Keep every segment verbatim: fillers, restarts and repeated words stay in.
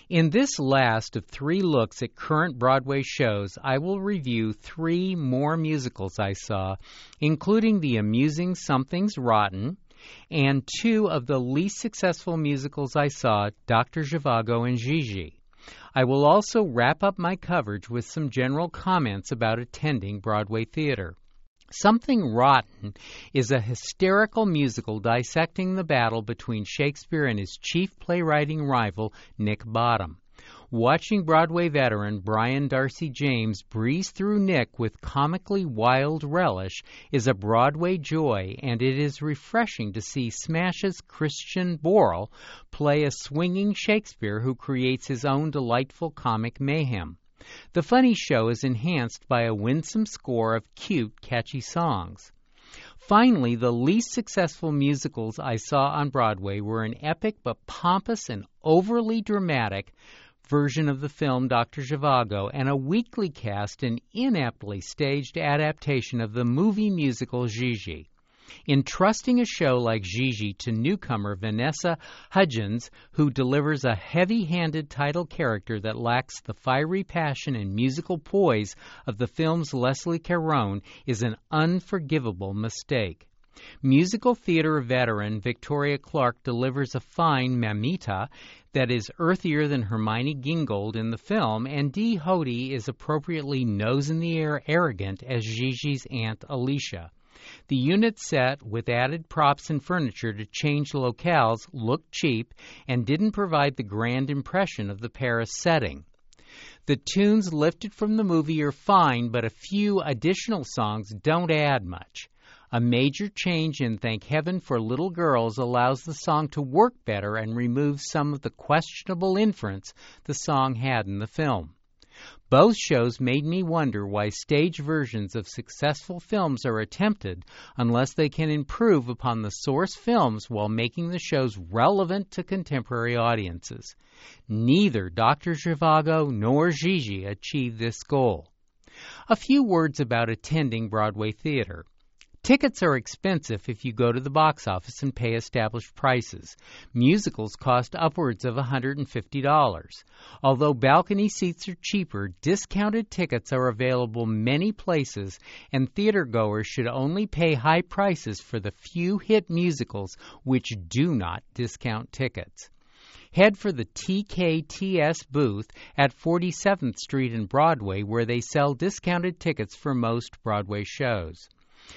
In this last of three looks at current Broadway shows, I will review three more musicals I saw, including the amusing Something's Rotten, and two of the least successful musicals I saw, Doctor Zhivago and Gigi. I will also wrap up my coverage with some general comments about attending Broadway theater. Something Rotten is a hysterical musical dissecting the battle between Shakespeare and his chief playwriting rival, Nick Bottom. Watching Broadway veteran Brian Darcy James breeze through Nick with comically wild relish is a Broadway joy, and it is refreshing to see Smash's Christian Borle play a swinging Shakespeare who creates his own delightful comic mayhem. The funny show is enhanced by a winsome score of cute, catchy songs. Finally, the least successful musicals I saw on Broadway were an epic but pompous and overly dramatic version of the film Doctor Zhivago and a weakly cast and ineptly staged adaptation of the movie musical Gigi. Entrusting a show like Gigi to newcomer Vanessa Hudgens, who delivers a heavy-handed title character that lacks the fiery passion and musical poise of the film's Leslie Caron, is an unforgivable mistake. Musical theater veteran Victoria Clark delivers a fine Mamita that is earthier than Hermione Gingold in the film, and Dee Hoty is appropriately nose-in-the-air arrogant as Gigi's Aunt Alicia. The unit set, with added props and furniture to change locales, looked cheap and didn't provide the grand impression of the Paris setting. The tunes lifted from the movie are fine, but a few additional songs don't add much. A major change in Thank Heaven for Little Girls allows the song to work better and removes some of the questionable inference the song had in the film. Both shows made me wonder why stage versions of successful films are attempted unless they can improve upon the source films while making the shows relevant to contemporary audiences. Neither Doctor Zhivago nor Gigi achieved this goal. A few words about attending Broadway theater. Tickets are expensive if you go to the box office and pay established prices. Musicals cost upwards of one hundred fifty dollars. Although balcony seats are cheaper, discounted tickets are available many places, and theatergoers should only pay high prices for the few hit musicals which do not discount tickets. Head for the T K T S booth at forty-seventh Street and Broadway, where they sell discounted tickets for most Broadway shows.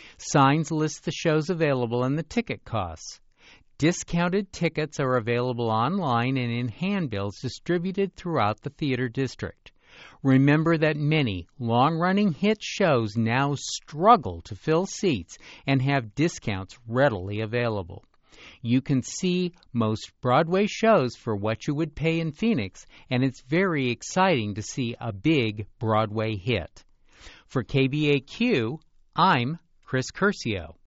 Signs list the shows available and the ticket costs. Discounted tickets are available online and in handbills distributed throughout the theater district. Remember that many long-running hit shows now struggle to fill seats and have discounts readily available. You can see most Broadway shows for what you would pay in Phoenix, and it's very exciting to see a big Broadway hit. For K B A Q, I'm Chris Curcio.